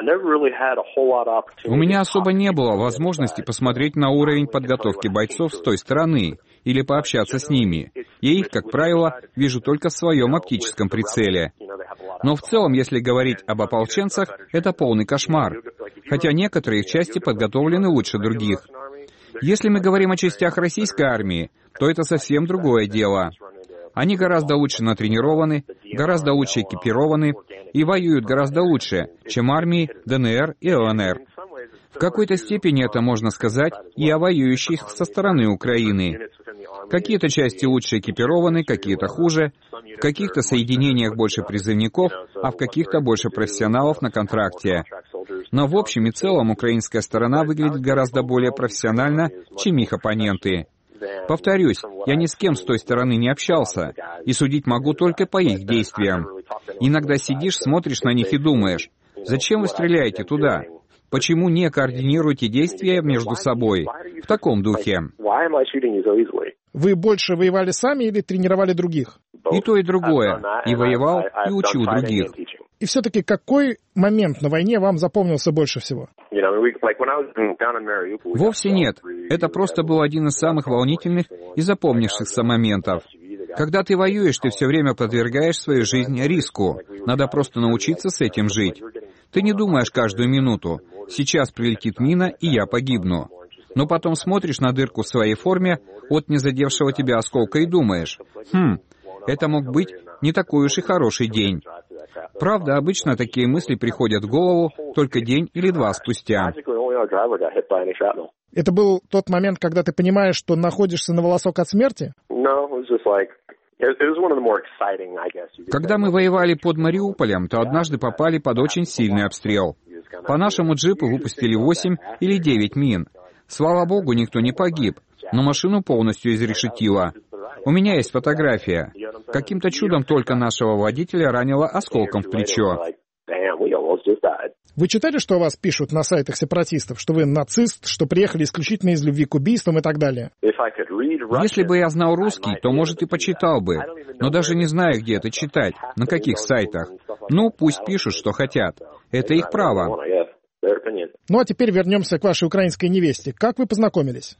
S13: У меня особо не было возможности посмотреть на уровень подготовки бойцов с той стороны или пообщаться с ними. Я их, как правило, вижу только в своем оптическом прицеле. Но в целом, если говорить об ополченцах, это полный кошмар. хотя некоторые их части подготовлены лучше других. Если мы говорим о частях российской армии, то это совсем другое дело. Они гораздо лучше натренированы, гораздо лучше экипированы и воюют гораздо лучше, чем армии ДНР и ЛНР. В какой-то степени это можно сказать и о воюющих со стороны Украины. Какие-то части лучше экипированы, какие-то хуже, в каких-то соединениях больше призывников, а в каких-то больше профессионалов на контракте. Но в общем и целом украинская сторона выглядит гораздо более профессионально, чем их оппоненты. Повторюсь, я ни с кем с той стороны не общался, и судить могу только по их действиям. Иногда сидишь, смотришь на них и думаешь, зачем вы стреляете туда? Почему не координируете действия между собой? В таком духе.
S14: Вы больше воевали сами или тренировали других?
S13: И то, и другое. И воевал, и учил других.
S14: И все-таки какой момент на войне вам запомнился больше всего?
S13: Вовсе нет. Это просто был один из самых волнительных и запомнившихся моментов. Когда ты воюешь, ты все время подвергаешь свою жизнь риску. Надо просто научиться с этим жить. Ты не думаешь каждую минуту, сейчас прилетит мина, и я погибну. Но потом смотришь на дырку в своей форме от незадевшего тебя осколка и думаешь, это мог быть не такой уж и хороший день. Правда, обычно такие мысли приходят в голову только день или два спустя.
S14: Это был тот момент, когда ты понимаешь, что находишься на волосок от смерти?
S13: Когда мы воевали под Мариуполем, то однажды попали под очень сильный обстрел. По нашему джипу выпустили 8 или 9 мин. Слава богу, никто не погиб, но машину полностью изрешетило. У меня есть фотография. Каким-то чудом только нашего водителя ранило осколком в плечо.
S14: Вы читали, что о вас пишут на сайтах сепаратистов? Что вы нацист, что приехали исключительно из любви к убийствам и так далее?
S13: Если бы я знал русский, то, может, и почитал бы. Но даже не знаю, где это читать, на каких сайтах. Ну, пусть пишут, что хотят. Это их право.
S14: Ну, а теперь вернемся к вашей украинской невесте. Как вы познакомились?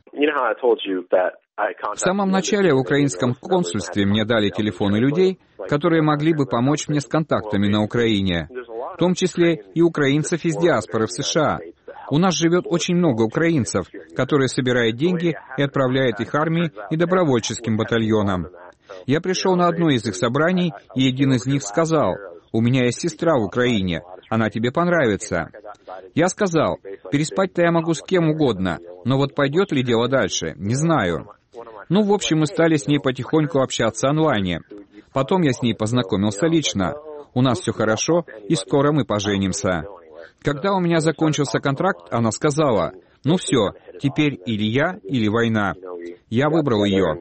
S13: В самом начале в украинском консульстве мне дали телефоны людей, которые могли бы помочь мне с контактами на Украине, в том числе и украинцев из диаспоры в США. У нас живет очень много украинцев, которые собирают деньги и отправляют их армии и добровольческим батальонам. Я пришел на одно из их собраний, и один из них сказал, «У меня есть сестра в Украине, она тебе понравится». Я сказал, переспать-то я могу с кем угодно, но вот пойдет ли дело дальше, не знаю. Ну, в общем, мы стали с ней потихоньку общаться онлайне. Потом я с ней познакомился лично. У нас все хорошо, и скоро мы поженимся. Когда у меня закончился контракт, она сказала, ну все, теперь или я, или война. Я выбрал ее.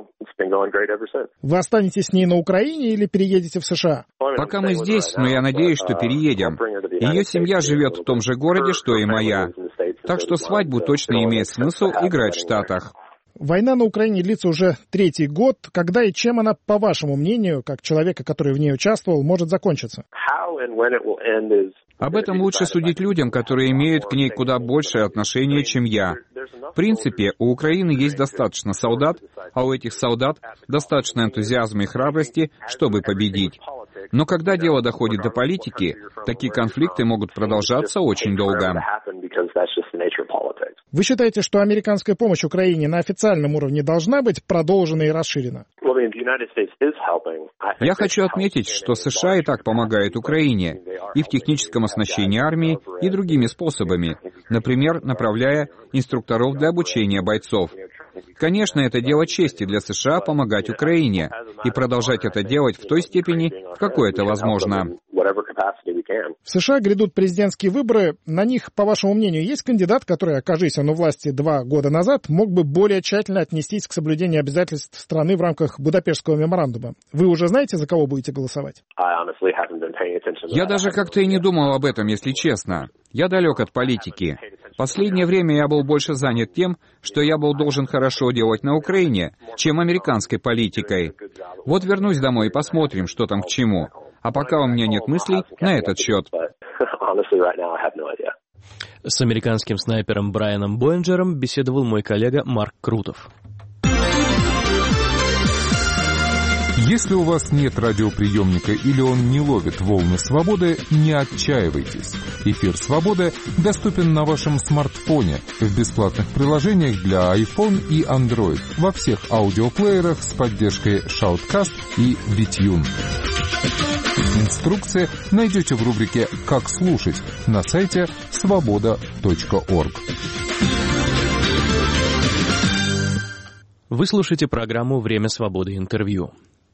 S14: Вы останетесь с ней на Украине или переедете в США?
S13: Пока мы здесь, но я надеюсь, что переедем. Ее семья живет в том же городе, что и моя. Так что свадьбу точно имеет смысл играть в Штатах.
S14: Война на Украине длится уже 3-й год. Когда и чем она, по вашему мнению, как человека, который в ней участвовал, может закончиться?
S13: Об этом лучше судить людям, которые имеют к ней куда большее отношение, чем я. В принципе, у Украины есть достаточно солдат, а у этих солдат достаточно энтузиазма и храбрости, чтобы победить. Но когда дело доходит до политики, такие конфликты могут продолжаться очень долго.
S14: Вы считаете, что американская помощь Украине на официальном уровне должна быть продолжена и расширена?
S13: Я хочу отметить, что США и так помогают Украине и в техническом оснащении армии, и другими способами, например, направляя инструкторов для обучения бойцов. Конечно, это дело чести для США помогать Украине и продолжать это делать в той степени, в какой это возможно.
S14: В США грядут президентские выборы. На них, по вашему мнению, есть кандидат, который, окажись он у власти 2 года назад, мог бы более тщательно отнестись к соблюдению обязательств страны в рамках Будапештского меморандума? Вы уже знаете, за кого будете голосовать?
S13: Я даже как-то и не думал об этом, если честно. Я далек от политики. Последнее время я был больше занят тем, что я был должен хорошо делать на Украине, чем американской политикой. Вот вернусь домой и посмотрим, что там к чему. А пока у меня нет мыслей на этот счет.
S1: С американским снайпером Брайаном Боинджером беседовал мой коллега Марк Крутов.
S15: Если у вас нет радиоприемника или он не ловит волны свободы, не отчаивайтесь. Эфир «Свободы» доступен на вашем смартфоне в бесплатных приложениях для iPhone и Android во всех аудиоплеерах с поддержкой Shoutcast и BitTune. Инструкции найдете в рубрике «Как слушать» на сайте svoboda.org.
S1: Вы слушаете программу «Время свободы. Интервью».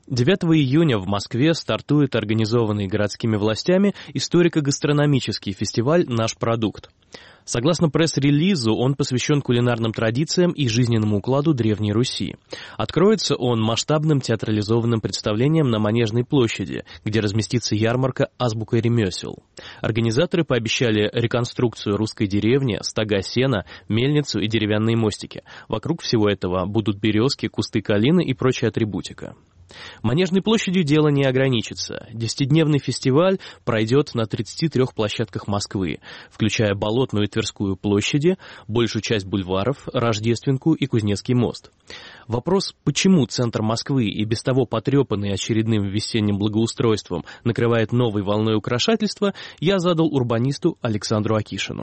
S1: 9 июня в Москве стартует организованный городскими властями историко-гастрономический фестиваль «Наш продукт». Согласно пресс-релизу, он посвящен кулинарным традициям и жизненному укладу Древней Руси. Откроется он масштабным театрализованным представлением на Манежной площади, где разместится ярмарка «Азбука ремесел». Организаторы пообещали реконструкцию русской деревни, стога сена, мельницу и деревянные мостики. Вокруг всего этого будут березки, кусты калины и прочая атрибутика. Манежной площадью дело не ограничится. 10-дневный фестиваль пройдет на 33 площадках Москвы, включая Болотную и Тверскую площади, большую часть бульваров, Рождественку и Кузнецкий мост. Вопрос, почему центр Москвы, и без того потрепанный очередным весенним благоустройством, накрывает новой волной украшательства, я задал урбанисту Александру Акишину.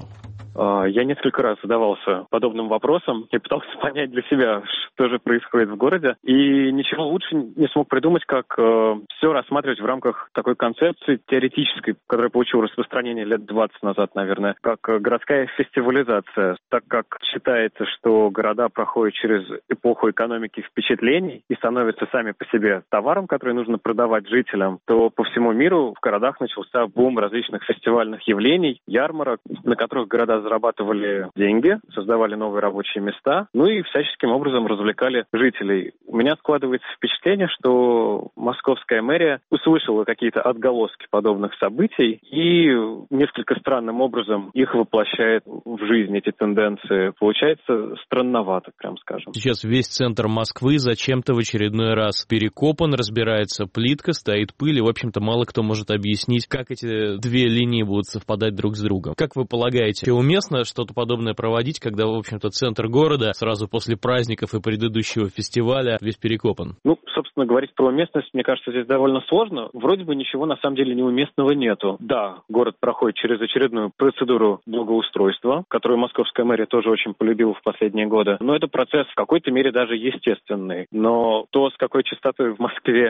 S16: Я несколько раз задавался подобным вопросом и пытался понять для себя, что же происходит в городе. И ничего лучше не смог придумать, как все рассматривать в рамках такой концепции теоретической, которая получила распространение лет 20 назад, наверное, как городская фестивализация. Так как считается, что города проходят через эпоху экономики впечатлений и становятся сами по себе товаром, который нужно продавать жителям, то по всему миру в городах начался бум различных фестивальных явлений, ярмарок, на которых города зарабатывали деньги, создавали новые рабочие места, ну и всяческим образом развлекали жителей. У меня складывается впечатление, что московская мэрия услышала какие-то отголоски подобных событий и несколько странным образом их воплощает в жизнь, эти тенденции. Получается странновато, прям скажем.
S1: Сейчас весь центр Москвы зачем-то в очередной раз перекопан, разбирается плитка, стоит пыль, и, в общем-то, мало кто может объяснить, как эти две линии будут совпадать друг с другом. Как вы полагаете, уместно что-то подобное проводить, когда, в общем-то, центр города сразу после праздников и предыдущего фестиваля весь перекопан?
S16: Ну, собственно, говорить про уместность, мне кажется, здесь довольно сложно. Вроде бы ничего на самом деле неуместного нету. Да, город проходит через очередную процедуру благоустройства, которую московская мэрия тоже очень полюбила в последние годы. Но это процесс в какой-то мере даже естественный. Но то, с какой частотой в Москве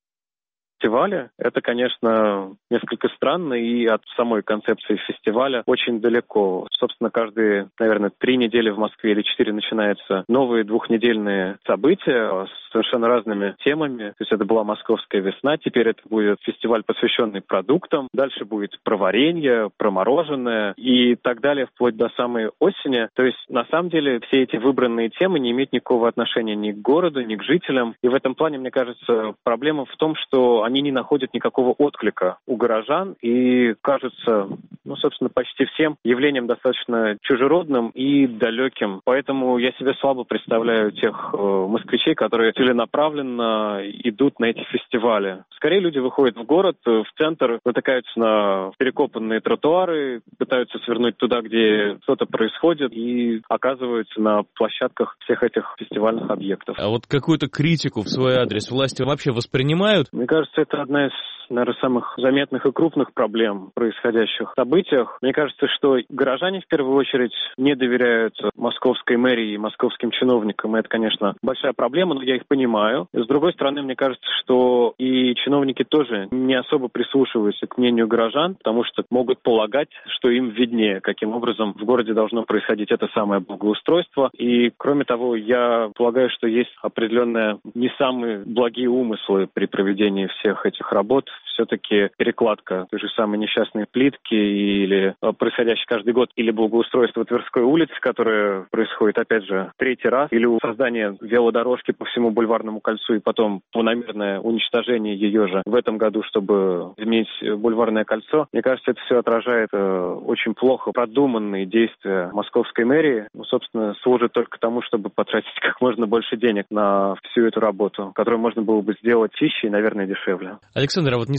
S16: фестиваля, это, конечно, несколько странно и от самой концепции фестиваля очень далеко. Собственно, каждые, наверное, 3 недели в Москве или 4 начинаются новые двухнедельные события с совершенно разными темами. То есть это была «Московская весна», теперь это будет фестиваль, посвященный продуктам, дальше будет про варенье, про мороженое и так далее, вплоть до самой осени. То есть, на самом деле, все эти выбранные темы не имеют никакого отношения ни к городу, ни к жителям. И в этом плане, мне кажется, проблема в том, что они не находят никакого отклика у горожан и кажутся, ну, собственно, почти всем явлением достаточно чужеродным и далеким. Поэтому я себе слабо представляю тех москвичей, которые целенаправленно идут на эти фестивали. Скорее люди выходят в город, в центр, натыкаются на перекопанные тротуары, пытаются свернуть туда, где что-то происходит, и оказываются на площадках всех этих фестивальных объектов.
S1: А вот какую-то критику в свой адрес власти вообще воспринимают?
S16: Мне кажется, это одна из, наверное, самых заметных и крупных проблем в происходящих событиях. Мне кажется, что горожане в первую очередь не доверяют московской мэрии и московским чиновникам. И это, конечно, большая проблема, но я их понимаю. С другой стороны, мне кажется, что и чиновники тоже не особо прислушиваются к мнению горожан, потому что могут полагать, что им виднее, каким образом в городе должно происходить это самое благоустройство. И, кроме того, я полагаю, что есть определенные не самые благие умыслы при проведении всех этих работ. Все-таки перекладка той же самой несчастной плитки или происходящей каждый год, или благоустройство Тверской улицы, которое происходит, опять же, 3-й раз, или создание велодорожки по всему Бульварному кольцу и потом планомерное уничтожение ее же в этом году, чтобы изменить Бульварное кольцо. Мне кажется, это все отражает очень плохо продуманные действия московской мэрии. Ну, собственно, служит только тому, чтобы потратить как можно больше денег на всю эту работу, которую можно было бы сделать чище и, наверное, дешевле.
S1: Александр, а вот не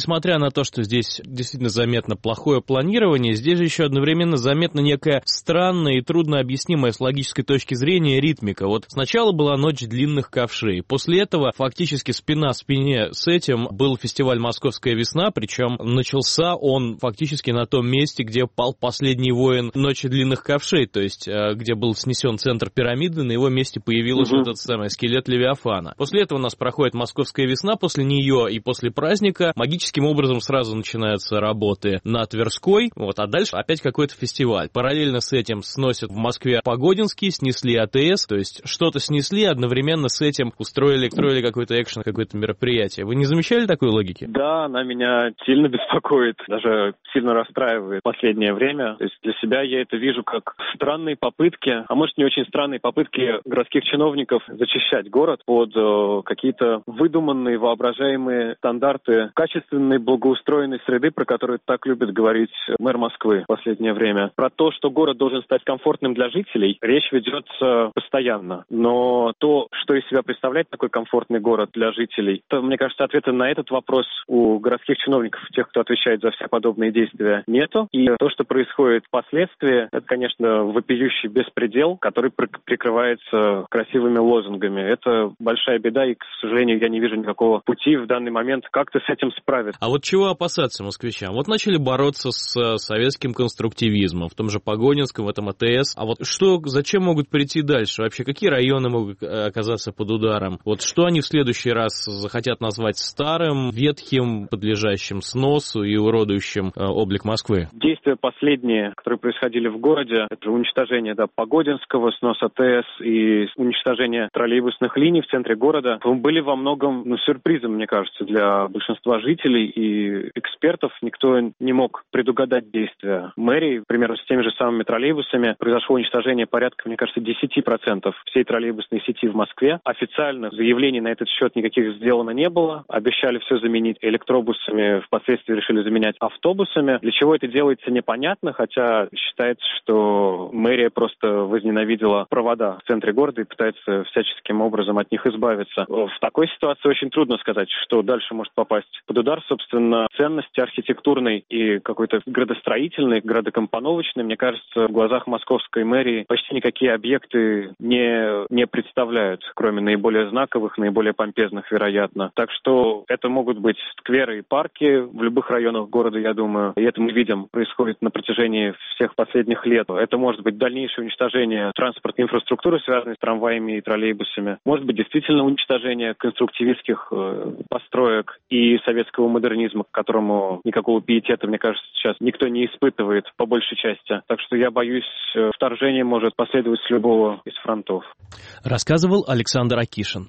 S1: несмотря на то, что здесь действительно заметно плохое планирование, здесь же еще одновременно заметна некая странная и трудно объяснимая с логической точки зрения ритмика. Вот сначала была ночь длинных ковшей, после этого фактически спина в спине с этим был фестиваль «Московская весна», причем начался он фактически на том месте, где пал последний воин ночи длинных ковшей, то есть где был снесен центр пирамиды, на его месте появился этот самый скелет Левиафана. После этого у нас проходит «Московская весна», после нее и после праздника магическим образом сразу начинаются работы на Тверской, вот, а дальше опять какой-то фестиваль. Параллельно с этим сносят в Москве Погодинский, снесли АТС, то есть что-то снесли, одновременно с этим устроили какой-то экшен, какое-то мероприятие. Вы не замечали такой логики?
S16: Да, она меня сильно беспокоит, даже сильно расстраивает в последнее время. То есть для себя я это вижу как странные попытки, а может не очень странные попытки городских чиновников зачищать город под какие-то выдуманные, воображаемые стандарты качественной, благоустроенной среды, про которую так любит говорить мэр Москвы в последнее время. Про то, что город должен стать комфортным для жителей, речь ведется постоянно. Но то, что из себя представляет такой комфортный город для жителей, то, мне кажется, ответа на этот вопрос у городских чиновников, тех, кто отвечает за все подобные действия, нету. И то, что происходит впоследствии, это, конечно, вопиющий беспредел, который прикрывается красивыми лозунгами. Это большая беда, и, к сожалению, я не вижу никакого пути в данный момент как-то с этим справиться.
S1: А вот чего опасаться москвичам? Вот начали бороться с советским конструктивизмом, в том же Погодинском, в этом АТС. А вот зачем могут прийти дальше? Вообще, какие районы могут оказаться под ударом? Вот что они в следующий раз захотят назвать старым, ветхим, подлежащим сносу и уродующим облик Москвы?
S16: Действия последние, которые происходили в городе, это уничтожение Погодинского, снос АТС и уничтожение троллейбусных линий в центре города, были во многом сюрпризом, мне кажется, для большинства жителей и экспертов. Никто не мог предугадать действия мэрии. Примерно с теми же самыми троллейбусами произошло уничтожение порядка, мне кажется, 10% всей троллейбусной сети в Москве. Официальных заявлений на этот счет никаких сделано не было. Обещали все заменить электробусами, впоследствии решили заменять автобусами. Для чего это делается, непонятно, хотя считается, что мэрия просто возненавидела провода в центре города и пытается всяческим образом от них избавиться. В такой ситуации очень трудно сказать, что дальше может попасть под удар. Собственно, ценности архитектурной и какой-то градостроительной, градокомпоновочной, мне кажется, в глазах московской мэрии почти никакие объекты не представляют, кроме наиболее знаковых, наиболее помпезных, вероятно. Так что это могут быть скверы и парки в любых районах города, я думаю. И это мы видим, происходит на протяжении всех последних лет. Это может быть дальнейшее уничтожение транспортной инфраструктуры, связанной с трамваями и троллейбусами. Может быть, действительно уничтожение конструктивистских построек и советского модернизма, к которому никакого пиетета, мне кажется, сейчас никто не испытывает по большей части. Так что я боюсь, вторжение может последовать с любого из фронтов.
S1: Рассказывал Александр Акишин.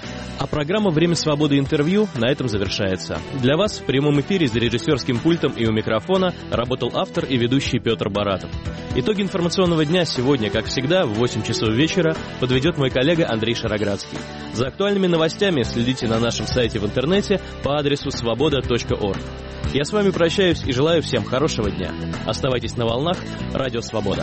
S1: А программа «Время свободы. Интервью» на этом завершается. Для вас в прямом эфире за режиссерским пультом и у микрофона работал автор и ведущий Петр Баратов. Итоги информационного дня сегодня, как всегда, в 8 часов вечера подведет мой коллега Андрей Шароградский. За актуальными новостями следите на нашем сайте в интернете по адресу svoboda.org. Я с вами прощаюсь и желаю всем хорошего дня. Оставайтесь на волнах Радио Свобода.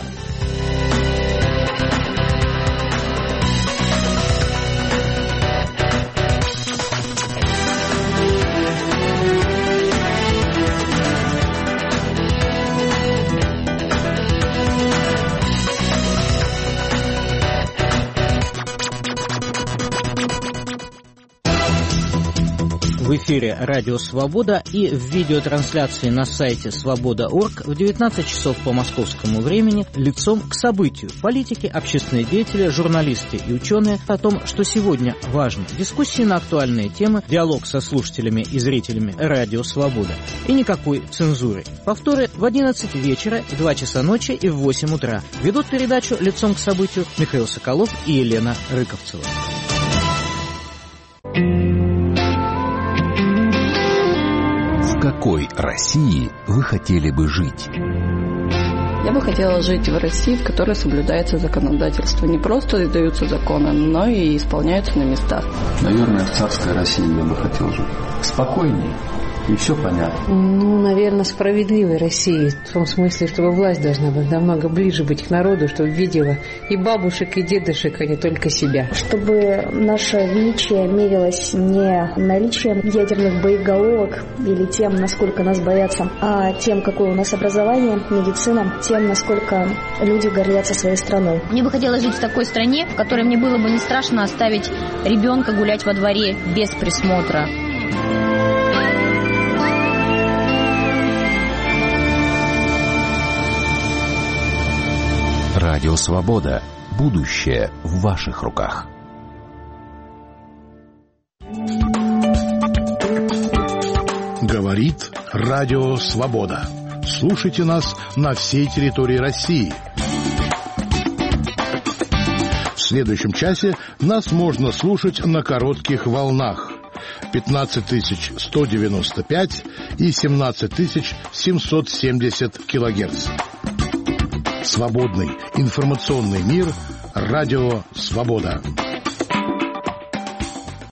S17: В эфире «Радио Свобода» и в видеотрансляции на сайте svoboda.org в 19 часов по московскому времени лицом к событию. Политики, общественные деятели, журналисты и ученые о том, что сегодня важно. Дискуссии на актуальные темы, диалог со слушателями и зрителями «Радио Свобода». И никакой цензуры. Повторы в 11 вечера, в 2 часа ночи и в 8 утра. Ведут передачу лицом к событию Михаил Соколов и Елена Рыковцева.
S18: В какой России вы хотели бы жить?
S19: Я бы хотела жить в России, в которой соблюдается законодательство. Не просто издаются законы, но и исполняются на местах.
S20: Наверное, в царской России я бы хотел жить. Спокойнее,
S11: и все понятно.
S20: Ну, наверное, справедливой России. В том смысле, чтобы власть должна быть намного ближе быть к народу, чтобы видела и бабушек, и дедушек, а не только себя.
S21: Чтобы наше величие мерилось не наличием ядерных боеголовок или тем, насколько нас боятся, а тем, какое у нас образование, медицина, тем, насколько люди гордятся своей страной.
S22: Мне бы хотелось жить в такой стране, в которой мне было бы не страшно оставить ребенка гулять во дворе без присмотра.
S18: Радио «Свобода». Будущее в ваших руках.
S23: Говорит Радио «Свобода». Слушайте нас на всей территории России. В следующем часе нас можно слушать на коротких волнах 15195 и 17770 килогерц. Свободный информационный мир. Радио «Свобода».